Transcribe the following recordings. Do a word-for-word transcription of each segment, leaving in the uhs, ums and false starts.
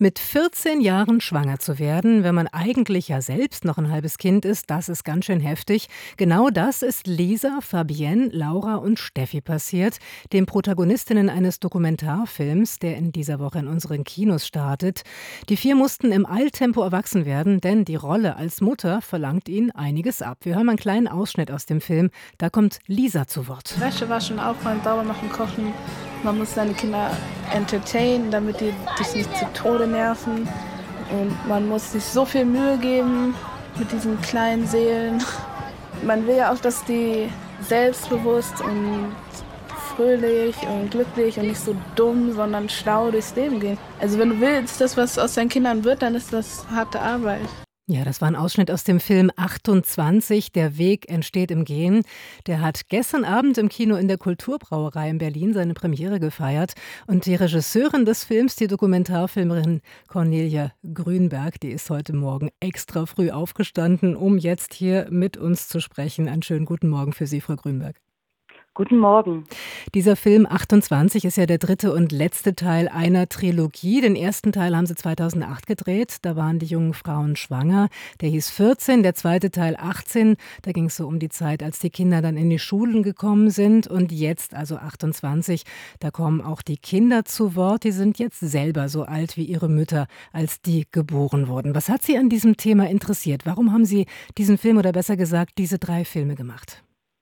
Mit vierzehn Jahren schwanger zu werden, wenn man eigentlich ja selbst noch ein halbes Kind ist, das ist ganz schön heftig. Genau das ist Lisa, Fabienne, Laura und Steffi passiert, den Protagonistinnen eines Dokumentarfilms, der in dieser Woche in unseren Kinos startet. Die vier mussten im Eiltempo erwachsen werden, denn die Rolle als Mutter verlangt ihnen einiges ab. Wir hören mal einen kleinen Ausschnitt aus dem Film. Da kommt Lisa zu Wort. Wäsche waschen, aufräumen, sauber machen, kochen. Man muss seine Kinder entertainen, damit die dich nicht zu Tode nerven. Und man muss sich so viel Mühe geben mit diesen kleinen Seelen. Man will ja auch, dass die selbstbewusst und fröhlich und glücklich und nicht so dumm, sondern schlau durchs Leben gehen. Also wenn du willst, dass was aus deinen Kindern wird, dann ist das harte Arbeit. Ja, das war ein Ausschnitt aus dem Film achtundzwanzig, Der Weg entsteht im Gehen. Der hat gestern Abend im Kino in der Kulturbrauerei in Berlin seine Premiere gefeiert. Und die Regisseurin des Films, die Dokumentarfilmerin Cornelia Grünberg, die ist heute Morgen extra früh aufgestanden, um jetzt hier mit uns zu sprechen. Einen schönen guten Morgen für Sie, Frau Grünberg. Guten Morgen. Dieser Film achtundzwanzig ist ja der dritte und letzte Teil einer Trilogie. Den ersten Teil haben sie zweitausendacht gedreht. Da waren die jungen Frauen schwanger. Der hieß vierzehn, der zweite Teil achtzehn. Da ging es so um die Zeit, als die Kinder dann in die Schulen gekommen sind. Und jetzt, also achtundzwanzig, da kommen auch die Kinder zu Wort. Die sind jetzt selber so alt wie ihre Mütter, als die geboren wurden. Was hat Sie an diesem Thema interessiert? Warum haben Sie diesen Film oder besser gesagt diese drei Filme gemacht?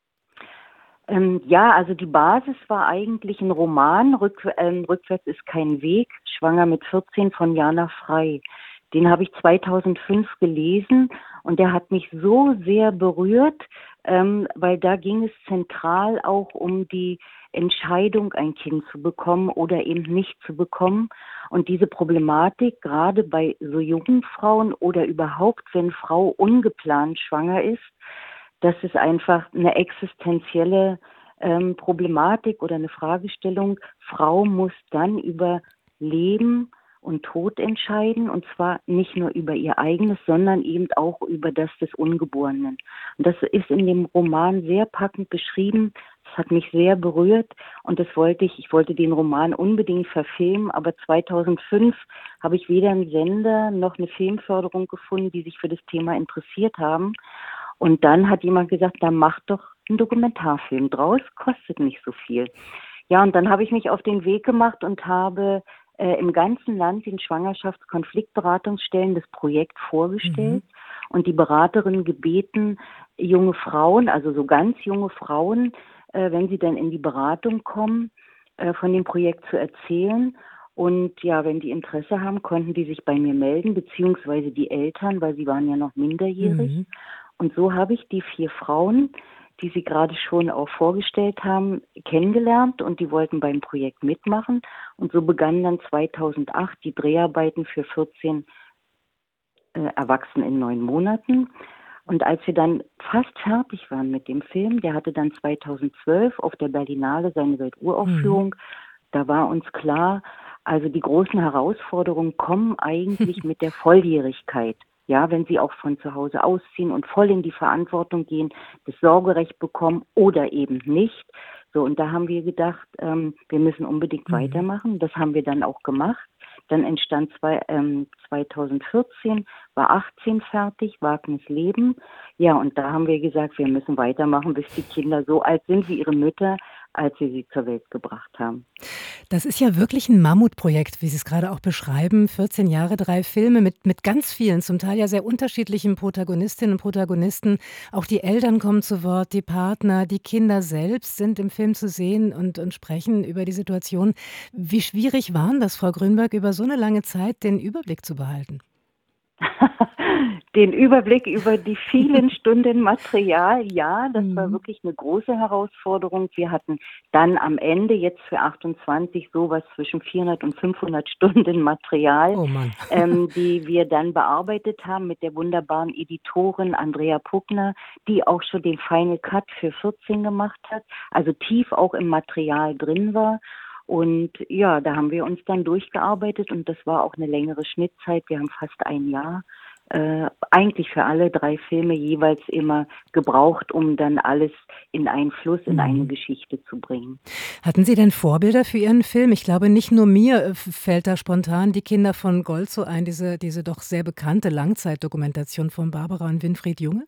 Ähm, ja, also die Basis war eigentlich ein Roman, Rück, ähm, Rückwärts ist kein Weg, Schwanger mit vierzehn von Jana Frey. Den habe ich zweitausendfünf gelesen und der hat mich so sehr berührt, ähm, weil da ging es zentral auch um die Entscheidung, ein Kind zu bekommen oder eben nicht zu bekommen. Und diese Problematik, gerade bei so jungen Frauen oder überhaupt, wenn Frau ungeplant schwanger ist, das ist einfach eine existenzielle ähm, Problematik oder eine Fragestellung. Frau muss dann über Leben und Tod entscheiden, und zwar nicht nur über ihr eigenes, sondern eben auch über das des Ungeborenen. Und das ist in dem Roman sehr packend beschrieben. Das hat mich sehr berührt und das wollte ich, ich wollte den Roman unbedingt verfilmen, aber zweitausendfünf habe ich weder einen Sender noch eine Filmförderung gefunden, die sich für das Thema interessiert haben. Und dann hat jemand gesagt, da mach doch einen Dokumentarfilm draus, kostet nicht so viel. Ja, und dann habe ich mich auf den Weg gemacht und habe äh, im ganzen Land den Schwangerschaftskonfliktberatungsstellen das Projekt vorgestellt mhm. und die Beraterin gebeten, junge Frauen, also so ganz junge Frauen, äh, wenn sie dann in die Beratung kommen, äh, von dem Projekt zu erzählen. Und ja, wenn die Interesse haben, konnten die sich bei mir melden, beziehungsweise die Eltern, weil sie waren ja noch minderjährig. Mhm. Und so habe ich die vier Frauen, die Sie gerade schon auch vorgestellt haben, kennengelernt und die wollten beim Projekt mitmachen. Und so begannen dann zweitausendacht die Dreharbeiten für vierzehn äh, Erwachsene in neun Monaten. Und als wir dann fast fertig waren mit dem Film, der hatte dann zweitausendzwölf auf der Berlinale seine Welturaufführung, mhm. da war uns klar, also die großen Herausforderungen kommen eigentlich mit der Volljährigkeit. Ja, wenn sie auch von zu Hause ausziehen und voll in die Verantwortung gehen, das Sorgerecht bekommen oder eben nicht. So, und da haben wir gedacht, ähm, wir müssen unbedingt mhm. weitermachen. Das haben wir dann auch gemacht. Dann entstand zwei, ähm, zweitausendvierzehn, war achtzehn fertig, Wagnis Leben. Ja, und da haben wir gesagt, wir müssen weitermachen, bis die Kinder so alt sind wie ihre Mütter, als wir sie zur Welt gebracht haben. Das ist ja wirklich ein Mammutprojekt, wie Sie es gerade auch beschreiben. vierzehn Jahre, drei Filme mit, mit ganz vielen, zum Teil ja sehr unterschiedlichen Protagonistinnen und Protagonisten. Auch die Eltern kommen zu Wort, die Partner, die Kinder selbst sind im Film zu sehen und, und sprechen über die Situation. Wie schwierig war das, Frau Grünberg, über so eine lange Zeit den Überblick zu behalten? Den Überblick über die vielen Stunden Material, ja, das mhm. war wirklich eine große Herausforderung. Wir hatten dann am Ende jetzt für achtundzwanzig sowas zwischen vierhundert und fünfhundert Stunden Material, oh Mann. ähm, die wir dann bearbeitet haben mit der wunderbaren Editorin Andrea Puckner, die auch schon den Final Cut für vierzehn gemacht hat, also tief auch im Material drin war. Und ja, da haben wir uns dann durchgearbeitet und das war auch eine längere Schnittzeit. Wir haben fast ein Jahr äh, eigentlich für alle drei Filme jeweils immer gebraucht, um dann alles in einen Fluss, in eine Geschichte zu bringen. Hatten Sie denn Vorbilder für Ihren Film? Ich glaube, nicht nur mir äh, fällt da spontan die Kinder von Goltzow ein, diese, diese doch sehr bekannte Langzeitdokumentation von Barbara und Winfried Junge.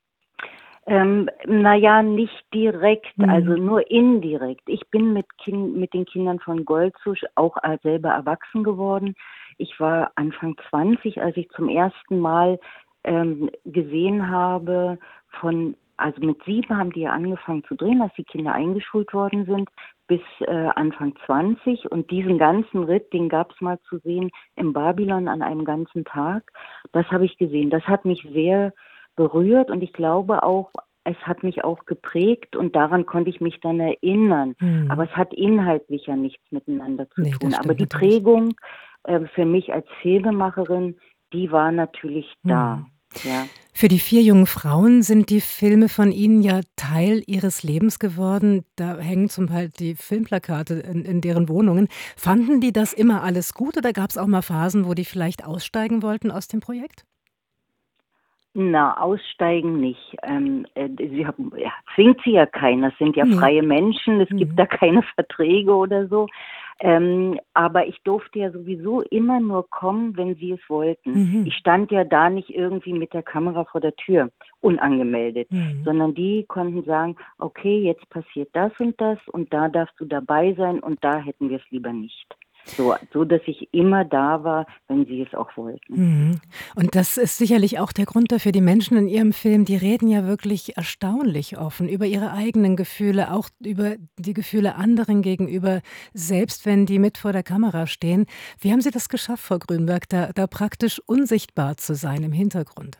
Ähm, naja, nicht direkt, Mhm. also nur indirekt. Ich bin mit, kind, mit den Kindern von Goltzow auch als selber erwachsen geworden. Ich war Anfang zwanzig, als ich zum ersten Mal ähm, gesehen habe, von, also mit sieben haben die ja angefangen zu drehen, als die Kinder eingeschult worden sind, bis äh, Anfang zwanzig. Und diesen ganzen Ritt, den gab es mal zu sehen im Babylon an einem ganzen Tag. Das habe ich gesehen. Das hat mich sehr berührt und ich glaube auch, es hat mich auch geprägt und daran konnte ich mich dann erinnern. Hm. Aber es hat inhaltlich ja nichts miteinander zu Nee, das tun. stimmt Aber die natürlich. Prägung äh, für mich als Filmemacherin, die war natürlich da. Hm. Ja. Für die vier jungen Frauen sind die Filme von Ihnen ja Teil ihres Lebens geworden. Da hängen zum Teil die Filmplakate in, in deren Wohnungen. Fanden die das immer alles gut oder gab es auch mal Phasen, wo die vielleicht aussteigen wollten aus dem Projekt? Na, aussteigen nicht. Ähm, äh, sie haben, ja, zwingt sie ja keiner. Es sind ja Nee. freie Menschen. Es Mhm. gibt da keine Verträge oder so. Ähm, aber ich durfte ja sowieso immer nur kommen, wenn sie es wollten. Mhm. Ich stand ja da nicht irgendwie mit der Kamera vor der Tür, unangemeldet, Mhm. sondern die konnten sagen, okay, jetzt passiert das und das und da darfst du dabei sein und da hätten wir es lieber nicht. So, so, dass ich immer da war, wenn sie es auch wollten. Mhm. Und das ist sicherlich auch der Grund dafür, die Menschen in Ihrem Film, die reden ja wirklich erstaunlich offen über ihre eigenen Gefühle, auch über die Gefühle anderen gegenüber, selbst wenn die mit vor der Kamera stehen. Wie haben Sie das geschafft, Frau Grünberg, da, da praktisch unsichtbar zu sein im Hintergrund?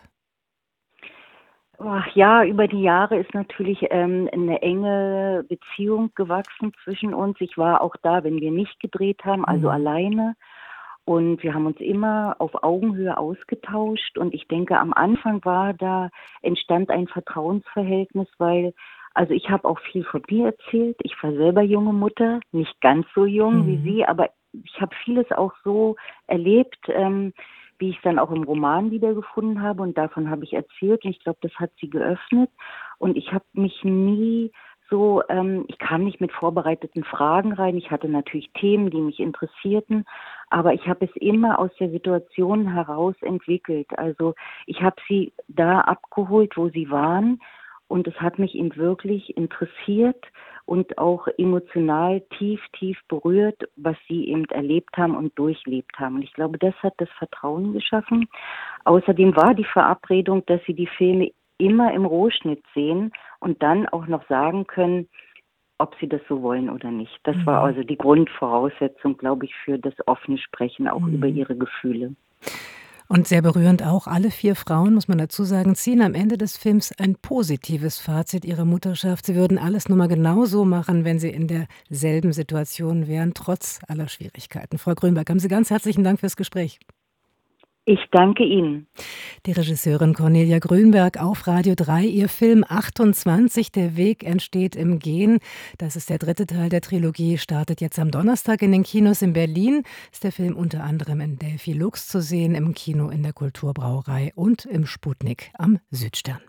Ach ja, über die Jahre ist natürlich ähm, eine enge Beziehung gewachsen zwischen uns. Ich war auch da, wenn wir nicht gedreht haben, also Mhm. alleine. Und wir haben uns immer auf Augenhöhe ausgetauscht. Und ich denke, am Anfang war da, entstand ein Vertrauensverhältnis, weil, also ich habe auch viel von mir erzählt. Ich war selber junge Mutter, nicht ganz so jung wie Mhm. sie, aber ich habe vieles auch so erlebt, ähm, wie ich es dann auch im Roman wiedergefunden habe. Und davon habe ich erzählt. Und ich glaube, das hat sie geöffnet. Und ich habe mich nie so, ähm, ich kam nicht mit vorbereiteten Fragen rein. Ich hatte natürlich Themen, die mich interessierten. Aber ich habe es immer aus der Situation heraus entwickelt. Also ich habe sie da abgeholt, wo sie waren. Und es hat mich eben wirklich interessiert und auch emotional tief, tief berührt, was sie eben erlebt haben und durchlebt haben. Und ich glaube, das hat das Vertrauen geschaffen. Außerdem war die Verabredung, dass sie die Filme immer im Rohschnitt sehen und dann auch noch sagen können, ob sie das so wollen oder nicht. Das Mhm. war also die Grundvoraussetzung, glaube ich, für das offene Sprechen auch Mhm. über ihre Gefühle. Und sehr berührend auch, alle vier Frauen, muss man dazu sagen, ziehen am Ende des Films ein positives Fazit ihrer Mutterschaft. Sie würden alles nochmal genau so machen, wenn sie in derselben Situation wären, trotz aller Schwierigkeiten. Frau Grünberg, haben Sie ganz herzlichen Dank fürs Gespräch. Ich danke Ihnen. Die Regisseurin Cornelia Grünberg auf Radio drei. Ihr Film achtundzwanzig, Der Weg entsteht im Gehen. Das ist der dritte Teil der Trilogie, startet jetzt am Donnerstag in den Kinos in Berlin. Ist der Film unter anderem in Delphi Lux zu sehen, im Kino in der Kulturbrauerei und im Sputnik am Südstern.